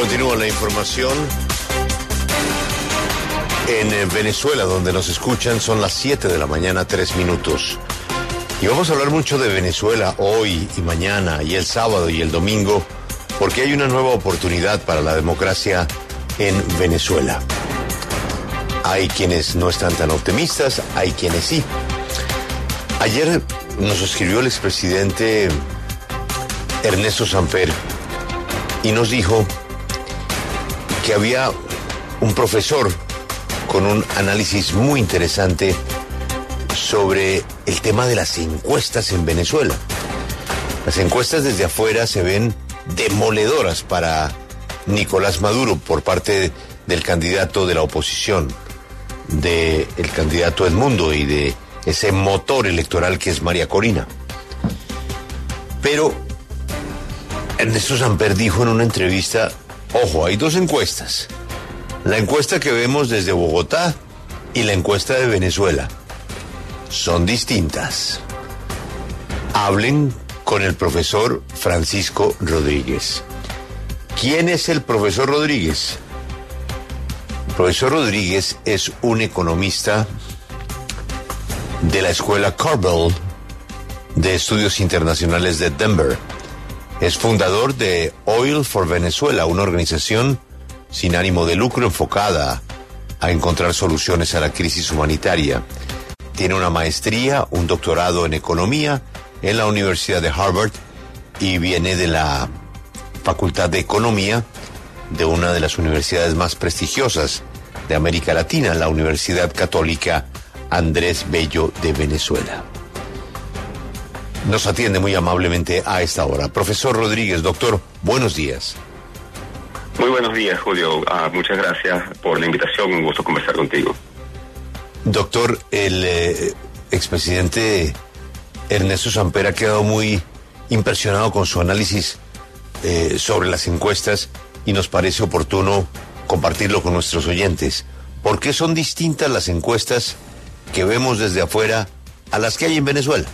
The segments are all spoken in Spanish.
Continúa la información. En Venezuela, donde nos escuchan, son las 7 de la mañana, 3 minutos. Y vamos a hablar mucho de Venezuela hoy y mañana y el sábado y el domingo, porque hay una nueva oportunidad para la democracia en Venezuela. Hay quienes no están tan optimistas, hay quienes sí. Ayer nos escribió el expresidente Ernesto Samper y nos dijo que había un profesor con un análisis muy interesante sobre el tema de las encuestas en Venezuela. Las encuestas desde afuera se ven demoledoras para Nicolás Maduro por parte del candidato de la oposición, del candidato Edmundo y de ese motor electoral que es María Corina. Pero Ernesto Samper dijo en una entrevista, ojo, hay dos encuestas. La encuesta que vemos desde Bogotá y la encuesta de Venezuela son distintas. Hablen con el profesor Francisco Rodríguez. ¿Quién es el profesor Rodríguez? El profesor Rodríguez es un economista de la escuela Carvel de Estudios Internacionales de Denver. Es fundador de Oil for Venezuela, una organización sin ánimo de lucro enfocada a encontrar soluciones a la crisis humanitaria. Tiene una maestría, un doctorado en economía en la Universidad de Harvard y viene de la Facultad de Economía de una de las universidades más prestigiosas de América Latina, la Universidad Católica Andrés Bello de Venezuela. Nos atiende muy amablemente a esta hora. Profesor Rodríguez, doctor, buenos días. Muy buenos días, Julio. Muchas gracias por la invitación. Un gusto conversar contigo. Doctor, el expresidente Ernesto Samper ha quedado muy impresionado con su análisis sobre las encuestas y nos parece oportuno compartirlo con nuestros oyentes. ¿Por qué son distintas las encuestas que vemos desde afuera a las que hay en Venezuela?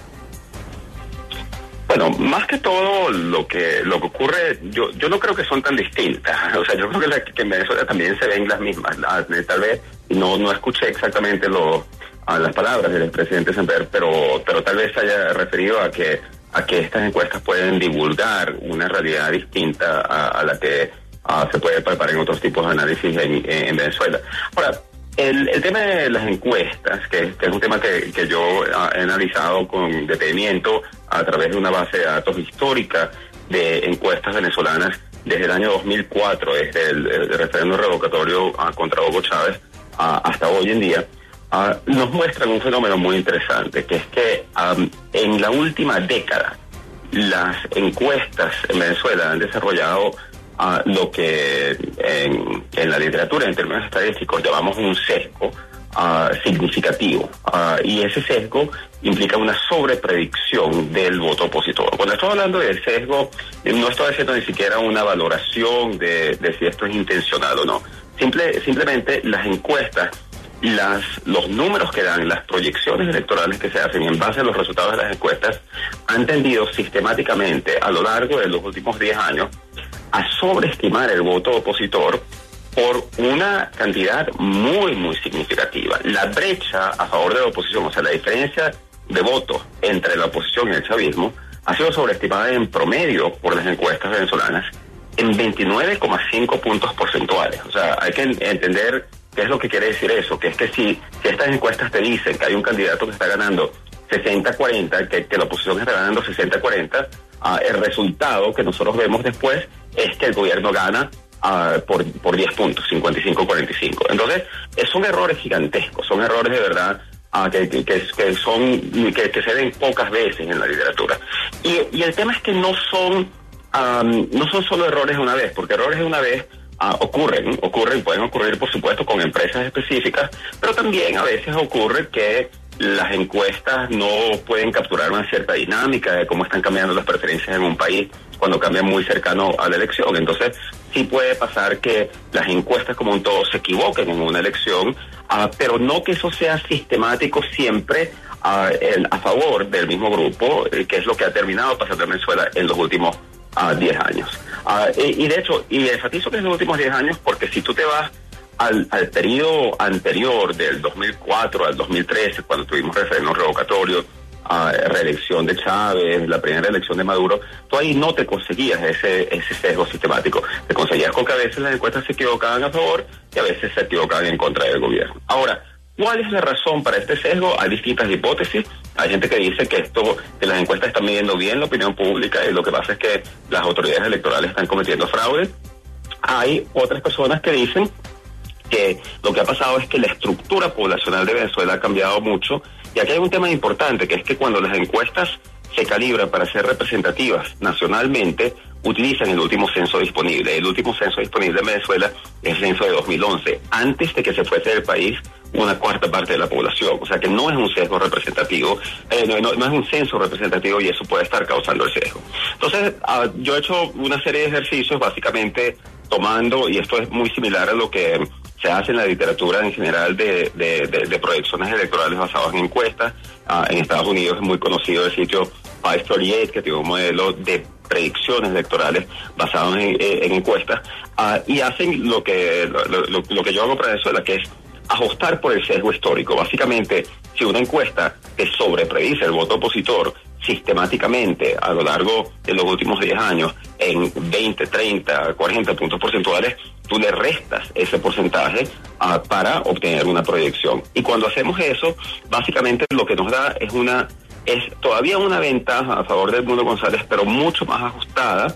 Bueno, más que todo lo que ocurre, yo no creo que son tan distintas. O sea, yo creo que en Venezuela también se ven las mismas. Tal vez no escuché exactamente las palabras del presidente Samper, pero tal vez se haya referido a que estas encuestas pueden divulgar una realidad distinta a la que se puede preparar en otros tipos de análisis en Venezuela. Ahora, el tema de las encuestas, que es un tema que yo he analizado con detenimiento a través de una base de datos histórica de encuestas venezolanas desde el año 2004, desde el referéndum revocatorio contra Hugo Chávez hasta hoy en día, nos muestran un fenómeno muy interesante, que es que en la última década las encuestas en Venezuela han desarrollado lo que en la literatura, en términos estadísticos, llamamos un sesgo significativo. Y ese sesgo implica una sobrepredicción del voto opositor. Cuando estoy hablando del sesgo, no estoy haciendo ni siquiera una valoración de si esto es intencional o no. Simplemente las encuestas, los números que dan, las proyecciones electorales que se hacen en base a los resultados de las encuestas, han tendido sistemáticamente a lo largo de los últimos 10 años a sobreestimar el voto opositor por una cantidad muy, muy significativa. La brecha a favor de la oposición, o sea, la diferencia de votos entre la oposición y el chavismo, ha sido sobreestimada en promedio por las encuestas venezolanas en 29,5 puntos porcentuales. O sea, hay que entender qué es lo que quiere decir eso, que es que si estas encuestas te dicen que hay un candidato que está ganando 60-40, que la oposición está ganando 60-40, el resultado que nosotros vemos después es que el gobierno gana por 10 puntos, 55-45. Entonces, son errores gigantescos, son errores de verdad que se ven pocas veces en la literatura. Y el tema es que no son solo errores de una vez, porque errores de una vez pueden ocurrir, por supuesto, con empresas específicas, pero también a veces ocurre que las encuestas no pueden capturar una cierta dinámica de cómo están cambiando las preferencias en un país cuando cambian muy cercano a la elección. Entonces, sí puede pasar que las encuestas como un todo se equivoquen en una elección, pero no que eso sea sistemático siempre a favor del mismo grupo, que es lo que ha terminado pasando en Venezuela en los últimos a 10 años. Y de hecho, y enfatizo que es los últimos 10 años porque si tú te vas al periodo anterior del 2004 al 2013, cuando tuvimos referéndum revocatorio, reelección de Chávez, la primera elección de Maduro, tú ahí no te conseguías ese sesgo sistemático. Te conseguías con que a veces las encuestas se equivocaban a favor y a veces se equivocaban en contra del gobierno. Ahora, ¿cuál es la razón para este sesgo? Hay distintas hipótesis. Hay gente que dice que las encuestas están midiendo bien la opinión pública y lo que pasa es que las autoridades electorales están cometiendo fraude. Hay otras personas que dicen que lo que ha pasado es que la estructura poblacional de Venezuela ha cambiado mucho. Y aquí hay un tema importante, que es que cuando las encuestas se calibran para ser representativas nacionalmente, utilizan el último censo disponible. El último censo disponible en Venezuela es el censo de 2011, antes de que se fuese del país una cuarta parte de la población. O sea que no es un sesgo representativo, no es un censo representativo y eso puede estar causando el sesgo. Entonces, yo he hecho una serie de ejercicios básicamente tomando, y esto es muy similar a lo que se hace en la literatura en general de proyecciones electorales basadas en encuestas. En Estados Unidos es muy conocido el sitio 538, que tiene un modelo de predicciones electorales basados en encuestas, y hacen lo que yo hago para Venezuela, que es ajustar por el sesgo histórico. Básicamente, si una encuesta te sobrepredice el voto opositor sistemáticamente a lo largo de los últimos 10 años en 20, 30, 40 puntos porcentuales, tú le restas ese porcentaje para obtener una proyección. Y cuando hacemos eso, básicamente lo que nos da es todavía una ventaja a favor de Edmundo González, pero mucho más ajustada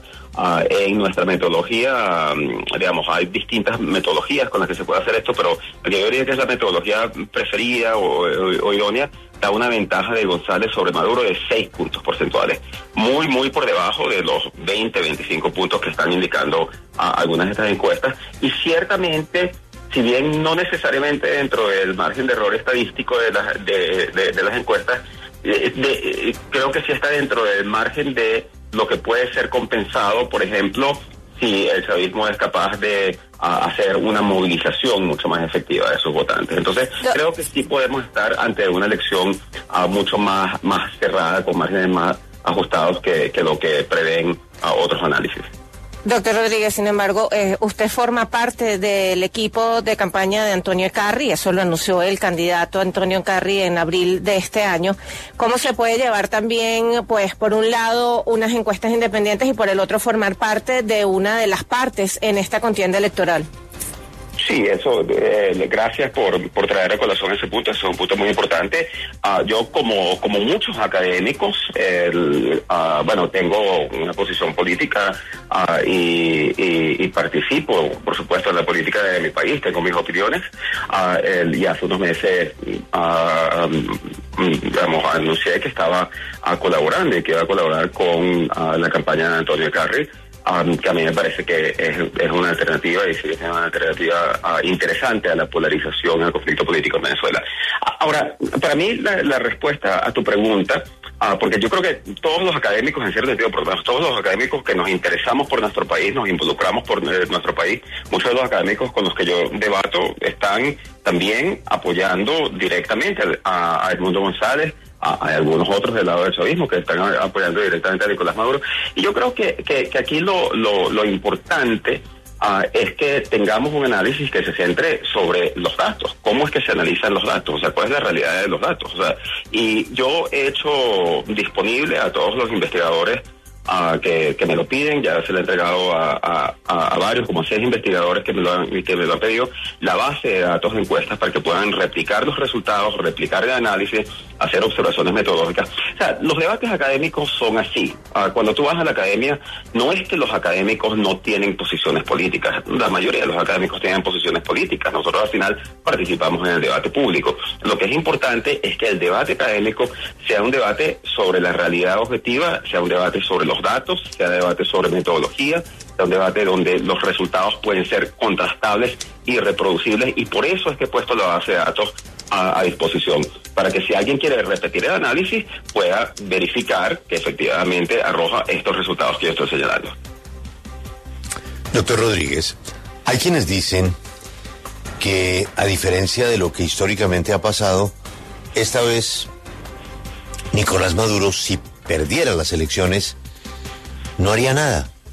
en nuestra metodología. Digamos, hay distintas metodologías con las que se puede hacer esto, pero yo diría que es la metodología preferida o idónea, da una ventaja de González sobre Maduro de 6 puntos porcentuales, muy por debajo de los 20, 25 puntos que están indicando algunas de estas encuestas. Y ciertamente, si bien no necesariamente dentro del margen de error estadístico de las encuestas, creo que sí está dentro del margen de lo que puede ser compensado, por ejemplo, si el chavismo es capaz de hacer una movilización mucho más efectiva de sus votantes. Entonces, creo que sí podemos estar ante una elección mucho más cerrada, con márgenes más ajustados que lo que prevén otros análisis. Doctor Rodríguez, sin embargo, usted forma parte del equipo de campaña de Antonio Eckarri, eso lo anunció el candidato Antonio Eckarri en abril de este año. ¿Cómo se puede llevar también, pues, por un lado, unas encuestas independientes y por el otro formar parte de una de las partes en esta contienda electoral? Sí, eso, gracias por traer a colación ese punto, es un punto muy importante. Yo, como muchos académicos, tengo una posición política y participo, por supuesto, en la política de mi país, tengo mis opiniones. Y hace unos meses, anuncié que estaba colaborando y que iba a colaborar con la campaña de Antonio Eckarri, que a mí me parece que es una alternativa, y sí es una alternativa interesante a la polarización, al conflicto político en Venezuela. Ahora, para mí la respuesta a tu pregunta, porque yo creo que todos los académicos, en cierto sentido, por lo menos todos los académicos que nos interesamos por nuestro país, nos involucramos por nuestro país, muchos de los académicos con los que yo debato están también apoyando directamente a Edmundo González. Hay algunos otros del lado del chavismo que están apoyando directamente a Nicolás Maduro. Y yo creo que aquí lo importante es que tengamos un análisis que se centre sobre los datos. ¿Cómo es que se analizan los datos? O sea, ¿cuál es la realidad de los datos? O sea, y yo he hecho disponible a todos los investigadores que me lo piden, ya se lo he entregado a varios, como 6 investigadores que me lo han pedido, la base de datos de encuestas para que puedan replicar los resultados, replicar el análisis, hacer observaciones metodológicas. O sea, los debates académicos son así. Cuando tú vas a la academia, no es que los académicos no tienen posiciones políticas. La mayoría de los académicos tienen posiciones políticas. Nosotros al final participamos en el debate público. Lo que es importante es que el debate académico sea un debate sobre la realidad objetiva, sea un debate sobre los datos, sea un debate sobre metodología, sea un debate donde los resultados pueden ser contrastables y reproducibles, y por eso es que he puesto la base de datos a disposición, para que si alguien quiere repetir el análisis pueda verificar que efectivamente arroja estos resultados que yo estoy señalando. Doctor Rodríguez, hay quienes dicen que, a diferencia de lo que históricamente ha pasado, esta vez Nicolás Maduro, si perdiera las elecciones, no haría nada.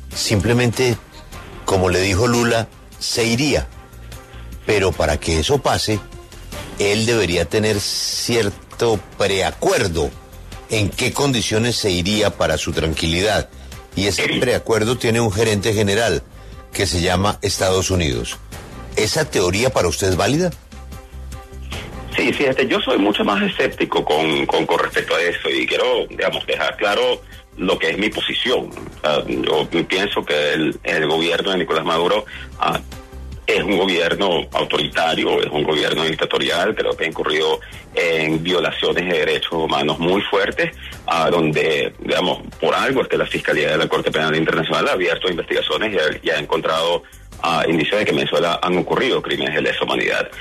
simplemente, como le dijo Lula, se iría. Pero para que eso pase, él debería tener cierto preacuerdo en qué condiciones se iría para su tranquilidad. Y ese preacuerdo tiene un gerente general que se llama Estados Unidos. ¿Esa teoría para usted es válida? Sí, fíjate, yo soy mucho más escéptico con respecto a eso y quiero, digamos, dejar claro lo que es mi posición. Yo pienso que el gobierno de Nicolás Maduro es un gobierno autoritario, es un gobierno dictatorial, creo que ha incurrido en violaciones de derechos humanos muy fuertes, donde, digamos, por algo es que la Fiscalía de la Corte Penal Internacional ha abierto investigaciones y ha encontrado indicios de que en Venezuela han ocurrido crímenes de lesa humanidad.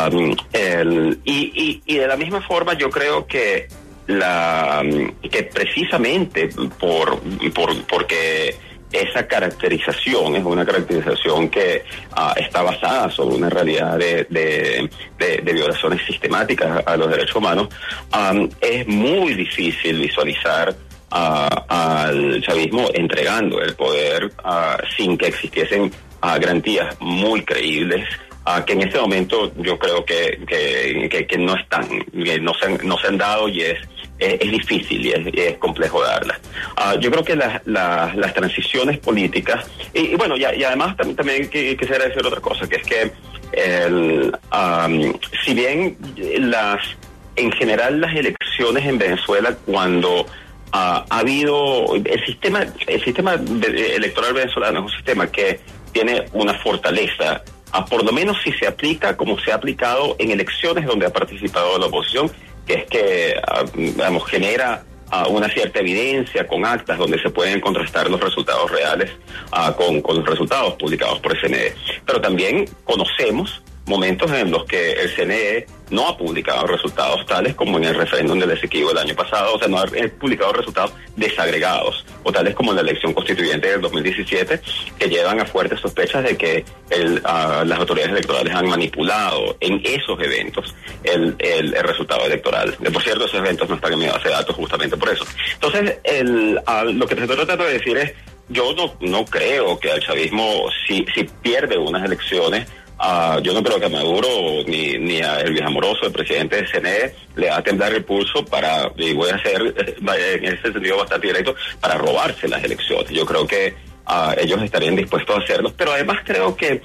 Y de la misma forma yo creo que precisamente porque esa caracterización es una caracterización que está basada sobre una realidad de violaciones sistemáticas a los derechos humanos, es muy difícil visualizar al chavismo entregando el poder sin que existiesen garantías muy creíbles, que en este momento yo creo que no están, no se han dado, y es difícil y es complejo darlas. Yo creo que las transiciones políticas, y bueno, y además también quisiera decir otra cosa, que es que si bien en general las elecciones en Venezuela, cuando ha habido el sistema electoral venezolano es un sistema que tiene una fortaleza, por lo menos si se aplica como se ha aplicado en elecciones donde ha participado la oposición, que es que digamos, genera una cierta evidencia con actas donde se pueden contrastar los resultados reales con los resultados publicados por el CNE. Pero también conocemos momentos en los que el CNE no ha publicado resultados tales como en el referéndum del Esequibo el año pasado, o sea, no ha publicado resultados desagregados, o tales como en la elección constituyente del 2017, que llevan a fuertes sospechas de que las autoridades electorales han manipulado en esos eventos el resultado electoral. Por cierto, esos eventos no están en mi base de datos justamente por eso. Entonces, lo que te estoy tratando de decir es, yo no creo que al chavismo, si pierde unas elecciones, yo no creo que a Maduro ni a el Viejamoroso, el presidente del CNE, le va a temblar el pulso y voy a ser en ese sentido bastante directo, para robarse las elecciones. Yo creo que ellos estarían dispuestos a hacerlo, pero además creo que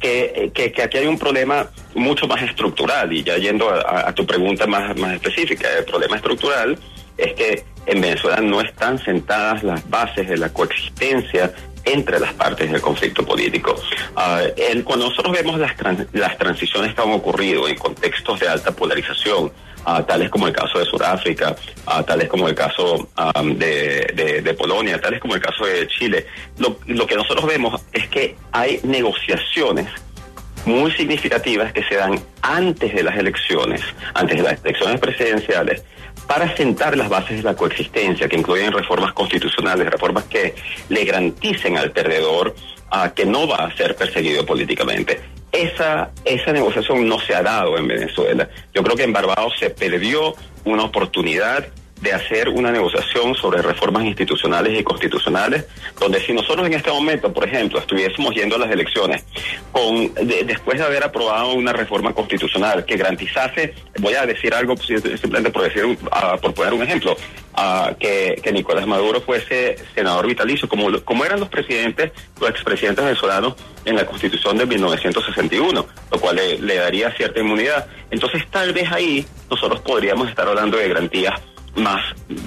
aquí hay un problema mucho más estructural, y ya yendo a tu pregunta más específica. El problema estructural es que en Venezuela no están sentadas las bases de la coexistencia entre las partes del conflicto político. Cuando nosotros vemos las transiciones que han ocurrido en contextos de alta polarización, tales como el caso de Sudáfrica, tales como el caso de Polonia, tales como el caso de Chile, lo que nosotros vemos es que hay negociaciones muy significativas que se dan antes de las elecciones presidenciales, para sentar las bases de la coexistencia, que incluyen reformas constitucionales, reformas que le garanticen al perdedor que no va a ser perseguido políticamente. Esa negociación no se ha dado en Venezuela. Yo creo que en Barbados se perdió una oportunidad de hacer una negociación sobre reformas institucionales y constitucionales, donde si nosotros en este momento, por ejemplo, estuviésemos yendo a las elecciones después de haber aprobado una reforma constitucional que garantizase, voy a decir algo simplemente por poner un ejemplo, que Nicolás Maduro fuese senador vitalicio, como eran los expresidentes venezolanos en la Constitución de 1961, lo cual le daría cierta inmunidad. Entonces tal vez ahí nosotros podríamos estar hablando de garantías más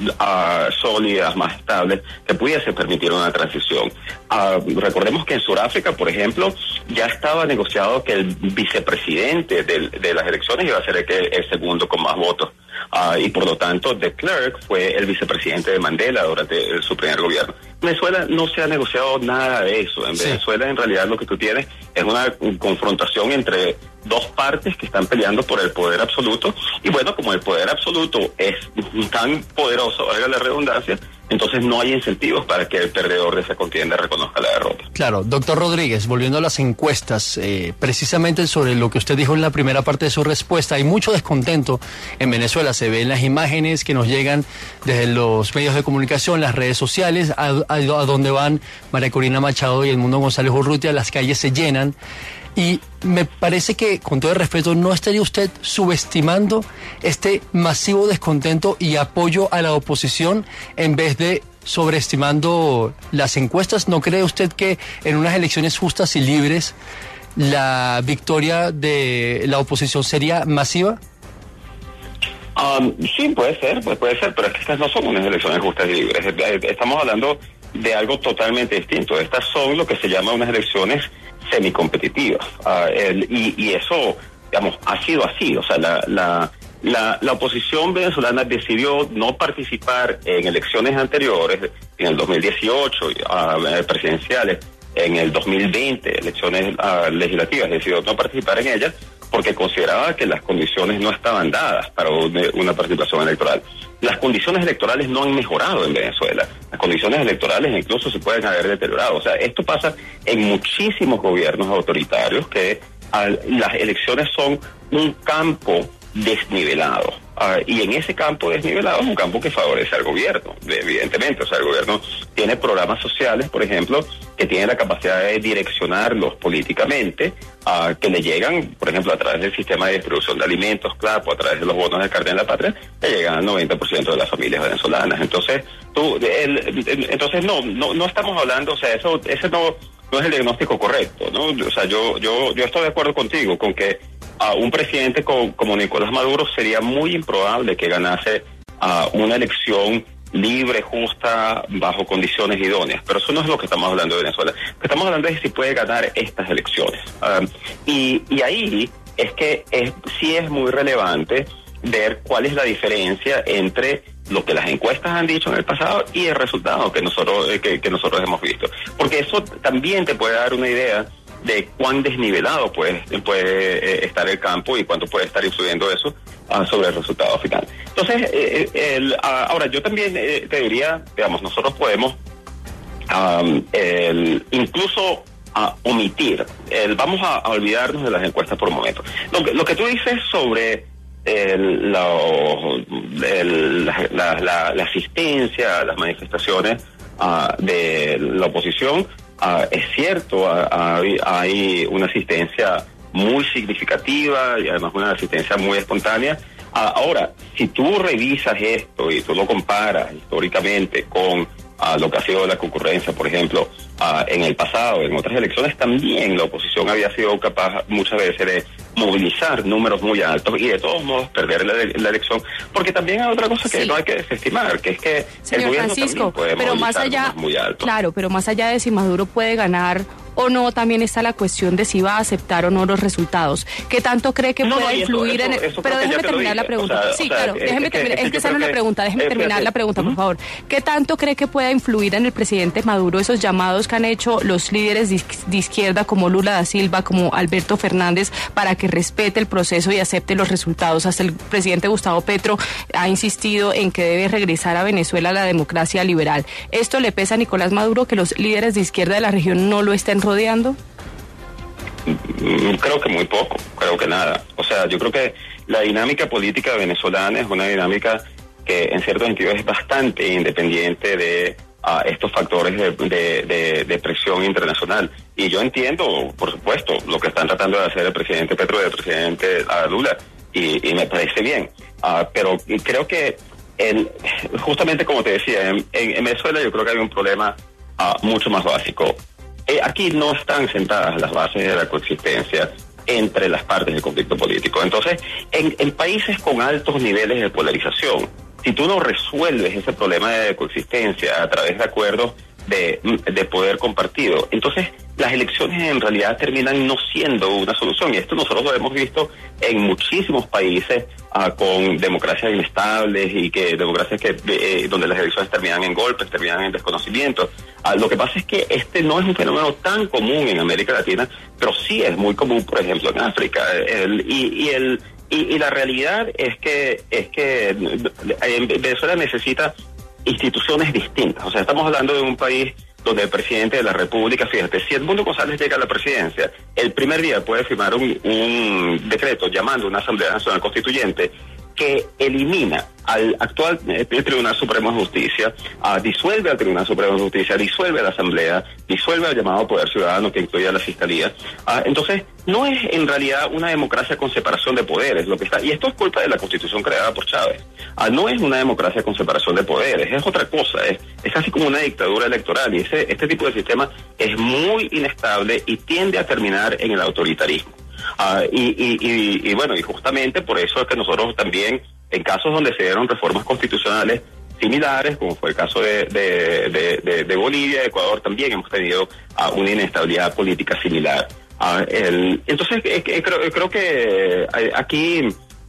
sólidas, más estables, que pudiese permitir una transición. Recordemos que en Sudáfrica, por ejemplo, ya estaba negociado que el vicepresidente de las elecciones iba a ser el segundo con más votos. Y por lo tanto, de Klerk fue el vicepresidente de Mandela durante su primer gobierno. En Venezuela no se ha negociado nada de eso. En Venezuela, en realidad, lo que tú tienes es una confrontación entre dos partes que están peleando por el poder absoluto, y bueno, como el poder absoluto es tan poderoso, valga la redundancia, entonces no hay incentivos para que el perdedor de esa contienda reconozca la derrota. Claro, doctor Rodríguez, volviendo a las encuestas, precisamente sobre lo que usted dijo en la primera parte de su respuesta, hay mucho descontento en Venezuela, se ve en las imágenes que nos llegan desde los medios de comunicación, las redes sociales, a donde van María Corina Machado y Edmundo González Urrutia, las calles se llenan. Y me parece que, con todo el respeto, ¿no estaría usted subestimando este masivo descontento y apoyo a la oposición en vez de sobreestimando las encuestas? ¿No cree usted que en unas elecciones justas y libres la victoria de la oposición sería masiva? Sí, puede ser, pero es que estas no son unas elecciones justas y libres. Estamos hablando de algo totalmente distinto. Estas son lo que se llama unas elecciones semicompetitivas. Y eso, digamos, ha sido así. O sea, la oposición venezolana decidió no participar en elecciones anteriores, en el 2018, presidenciales, en el 2020, elecciones legislativas, decidió no participar en ellas porque consideraba que las condiciones no estaban dadas para una participación electoral. Las condiciones electorales no han mejorado en Venezuela. Las condiciones electorales incluso se pueden haber deteriorado. O sea, esto pasa en muchísimos gobiernos autoritarios, que las elecciones son un campo desnivelado. Y en ese campo desnivelado es un campo que favorece al gobierno, evidentemente. O sea, el gobierno tiene programas sociales, por ejemplo, que tienen la capacidad de direccionarlos políticamente, que le llegan, por ejemplo, a través del sistema de distribución de alimentos, CLAP, o a través de los bonos del Cartel de la Patria, le llegan al 90% de las familias venezolanas. Entonces, no estamos hablando, o sea, ese no es el diagnóstico correcto, ¿no? O sea, yo estoy de acuerdo contigo con que un presidente como Nicolás Maduro sería muy improbable que ganase una elección libre, justa, bajo condiciones idóneas. Pero eso no es lo que estamos hablando de Venezuela. Lo que estamos hablando es si puede ganar estas elecciones. Y ahí es que sí es muy relevante ver cuál es la diferencia entre lo que las encuestas han dicho en el pasado y el resultado que nosotros hemos visto. Porque eso también te puede dar una idea de cuán desnivelado puede estar el campo y cuánto puede estar influyendo eso sobre el resultado final. Entonces, ahora yo también te diría, digamos, nosotros podemos incluso omitir, vamos a olvidarnos de las encuestas por un momento. Lo que tú dices sobre la asistencia a las manifestaciones de la oposición, es cierto, hay una asistencia muy significativa y además una asistencia muy espontánea. Ahora, si tú revisas esto y tú lo comparas históricamente con lo que ha sido la concurrencia, por ejemplo, en el pasado, en otras elecciones, también la oposición había sido capaz muchas veces de movilizar números muy altos y de todos modos perder la elección, porque también hay otra cosa que no hay que desestimar, que es que señor el gobierno Francisco, también puede pero movilizar más allá, números muy altos. Claro, pero más allá de si Maduro puede ganar o no, también está la cuestión de si va a aceptar o no los resultados. ¿Qué tanto cree que pueda influir en el...? Pero déjeme terminar la pregunta. Déjeme terminar. Es que esa no es la pregunta. Déjeme terminar la pregunta, por favor. ¿Qué tanto cree que pueda influir en el presidente Maduro esos llamados que han hecho los líderes de izquierda como Lula da Silva, como Alberto Fernández, para que respete el proceso y acepte los resultados? Hasta el presidente Gustavo Petro ha insistido en que debe regresar a Venezuela la democracia liberal. ¿Esto le pesa a Nicolás Maduro, que los líderes de izquierda de la región no lo estén rodeando? Creo que muy poco, creo que nada. O sea, yo creo que la dinámica política venezolana es una dinámica que en cierto sentido es bastante independiente de estos factores de presión internacional. Y yo entiendo, por supuesto, lo que están tratando de hacer el presidente Petro y el presidente Lula, y me parece bien. Pero creo que justamente como te decía, en Venezuela yo creo que hay un problema mucho más básico. Aquí no están sentadas las bases de la coexistencia entre las partes del conflicto político. Entonces, en países con altos niveles de polarización, si tú no resuelves ese problema de coexistencia a través de acuerdos de poder compartido, entonces las elecciones en realidad terminan no siendo una solución. Y esto nosotros lo hemos visto en muchísimos países con democracias inestables y democracias donde las elecciones terminan en golpes, terminan en desconocimiento. Lo que pasa es que este no es un fenómeno tan común en América Latina, pero sí es muy común, por ejemplo, en África. Y la realidad es que Venezuela necesita instituciones distintas. O sea, estamos hablando de un país donde el presidente de la República, fíjate, si Edmundo González llega a la presidencia, el primer día puede firmar un decreto llamando a una Asamblea Nacional Constituyente que elimina al actual Tribunal Supremo de Justicia, disuelve al Tribunal Supremo de Justicia, disuelve a la Asamblea, disuelve al llamado Poder Ciudadano que incluye a la Fiscalía. Entonces, no es en realidad una democracia con separación de poderes lo que está, y esto es culpa de la Constitución creada por Chávez. No es una democracia con separación de poderes, es otra cosa, es casi como una dictadura electoral, y este tipo de sistema es muy inestable y tiende a terminar en el autoritarismo. Y bueno, y justamente por eso es que nosotros también, en casos donde se dieron reformas constitucionales similares, como fue el caso de Bolivia, Ecuador, también hemos tenido una inestabilidad política similar. Entonces, creo que aquí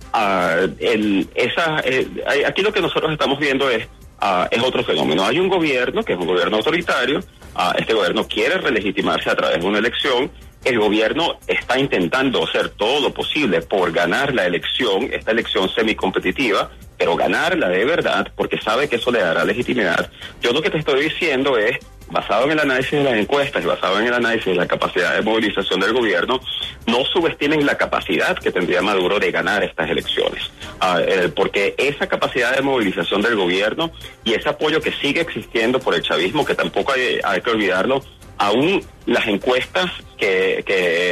aquí lo que nosotros estamos viendo es otro fenómeno. Hay un gobierno que es un gobierno autoritario. Este gobierno quiere relegitimarse a través de una elección. El gobierno está intentando hacer todo lo posible por ganar la elección, esta elección semicompetitiva, pero ganarla de verdad, porque sabe que eso le dará legitimidad. Yo lo que te estoy diciendo es, basado en el análisis de las encuestas y basado en el análisis de la capacidad de movilización del gobierno, no subestimen la capacidad que tendría Maduro de ganar estas elecciones. Porque esa capacidad de movilización del gobierno y ese apoyo que sigue existiendo por el chavismo, que tampoco hay que olvidarlo, aún las encuestas que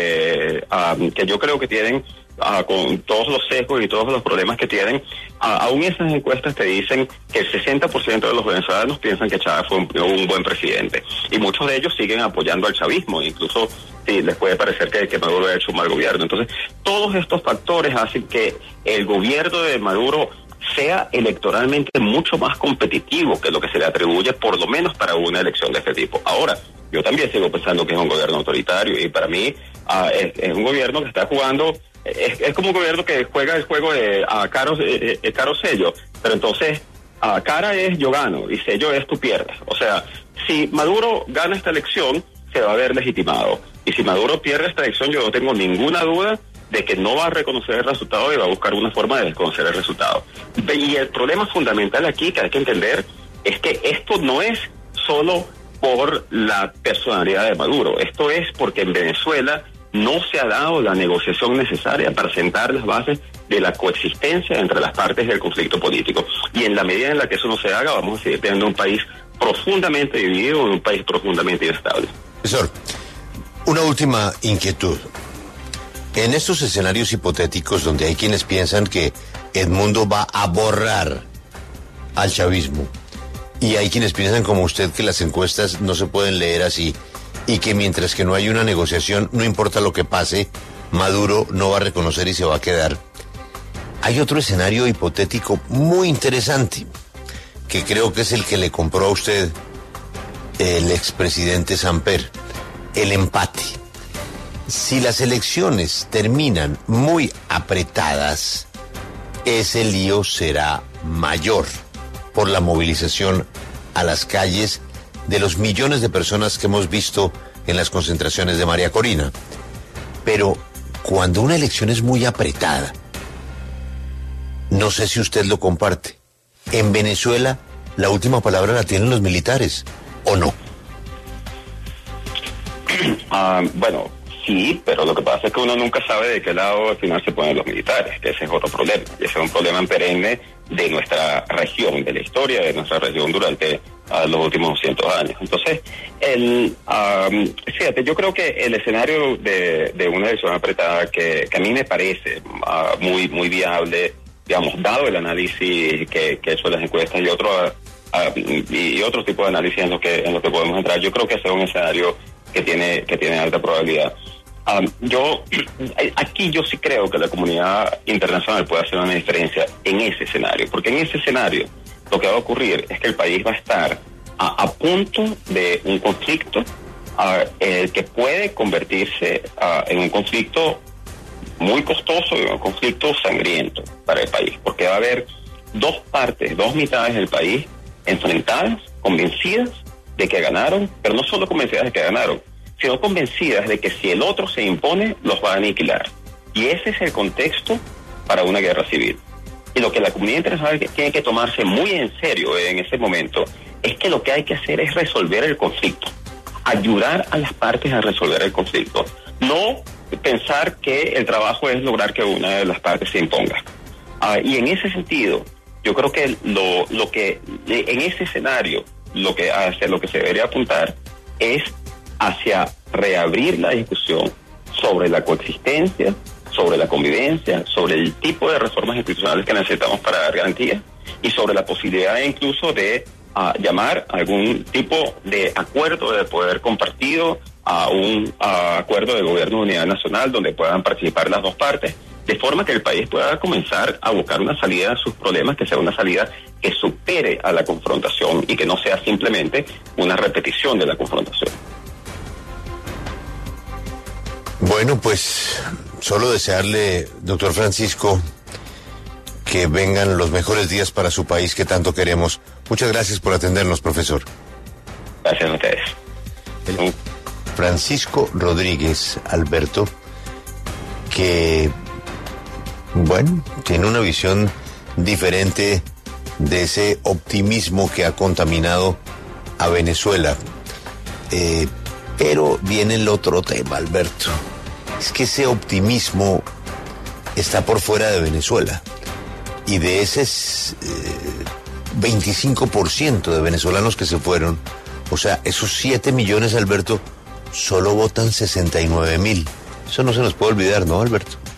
yo creo que tienen, con todos los sesgos y todos los problemas que tienen, aún esas encuestas te dicen que el 60% de los venezolanos piensan que Chávez fue un buen presidente, y muchos de ellos siguen apoyando al chavismo, incluso sí, les puede parecer que Maduro ha hecho un mal gobierno. Entonces, todos estos factores hacen que el gobierno de Maduro sea electoralmente mucho más competitivo que lo que se le atribuye, por lo menos para una elección de este tipo. Ahora, yo también sigo pensando que es un gobierno autoritario, y para mí es un gobierno que está jugando, es como un gobierno que juega el juego de caro sello, pero entonces cara es yo gano y sello es tú pierdes. O sea, si Maduro gana esta elección, se va a ver legitimado, y si Maduro pierde esta elección, yo no tengo ninguna duda de que no va a reconocer el resultado y va a buscar una forma de desconocer el resultado. Y el problema fundamental aquí que hay que entender es que esto no es solo por la personalidad de Maduro, esto es porque en Venezuela no se ha dado la negociación necesaria para sentar las bases de la coexistencia entre las partes del conflicto político. Y en la medida en la que eso no se haga, vamos a seguir teniendo un país profundamente dividido, un país profundamente inestable. Profesor, una última inquietud. En estos escenarios hipotéticos donde hay quienes piensan que Edmundo va a borrar al chavismo, y hay quienes piensan como usted que las encuestas no se pueden leer así, y que mientras que no hay una negociación, no importa lo que pase, Maduro no va a reconocer y se va a quedar. Hay otro escenario hipotético muy interesante, que creo que es el que le compró a usted el expresidente Samper, el empate. Si las elecciones terminan muy apretadas, ese lío será mayor por la movilización a las calles de los millones de personas que hemos visto en las concentraciones de María Corina. Pero cuando una elección es muy apretada, no sé si usted lo comparte, en Venezuela la última palabra la tienen los militares, ¿o no? Bueno, sí, pero lo que pasa es que uno nunca sabe de qué lado al final se ponen los militares. Ese es otro problema. Ese es un problema perenne de nuestra región, de la historia de nuestra región durante los últimos 200 años. Entonces, fíjate, yo creo que el escenario de una elección apretada que a mí me parece muy viable, digamos, dado el análisis que he hecho de las encuestas y otro tipo de análisis en lo que podemos entrar, yo creo que ese es un escenario que tiene alta probabilidad. Aquí yo sí creo que la comunidad internacional puede hacer una diferencia en ese escenario, porque en ese escenario lo que va a ocurrir es que el país va a estar a punto de un conflicto que puede convertirse en un conflicto muy costoso y un conflicto sangriento para el país, porque va a haber dos mitades del país enfrentadas, convencidas de que ganaron, pero no solo convencidas de que ganaron, sino convencidas de que si el otro se impone, los va a aniquilar. Y ese es el contexto para una guerra civil. Y lo que la comunidad internacional tiene que tomarse muy en serio en ese momento es que lo que hay que hacer es resolver el conflicto, ayudar a las partes a resolver el conflicto, no pensar que el trabajo es lograr que una de las partes se imponga. Y en ese sentido, yo creo que lo que en ese escenario hacia lo que se debería apuntar es hacia reabrir la discusión sobre la coexistencia, sobre la convivencia, sobre el tipo de reformas institucionales que necesitamos para dar garantías y sobre la posibilidad incluso de llamar a algún tipo de acuerdo de poder compartido, a un acuerdo de gobierno de unidad nacional donde puedan participar las dos partes, de forma que el país pueda comenzar a buscar una salida a sus problemas, que sea una salida que supere a la confrontación y que no sea simplemente una repetición de la confrontación. Bueno, pues solo desearle, doctor Francisco, que vengan los mejores días para su país que tanto queremos. Muchas gracias por atendernos, profesor. Gracias a ustedes. Francisco Rodríguez Alberto, que, bueno, tiene una visión diferente de ese optimismo que ha contaminado a Venezuela. Pero viene el otro tema, Alberto. Es que ese optimismo está por fuera de Venezuela. Y de ese 25% de venezolanos que se fueron, o sea, esos 7 millones, Alberto, solo votan 69,000. Eso no se nos puede olvidar, ¿no, Alberto?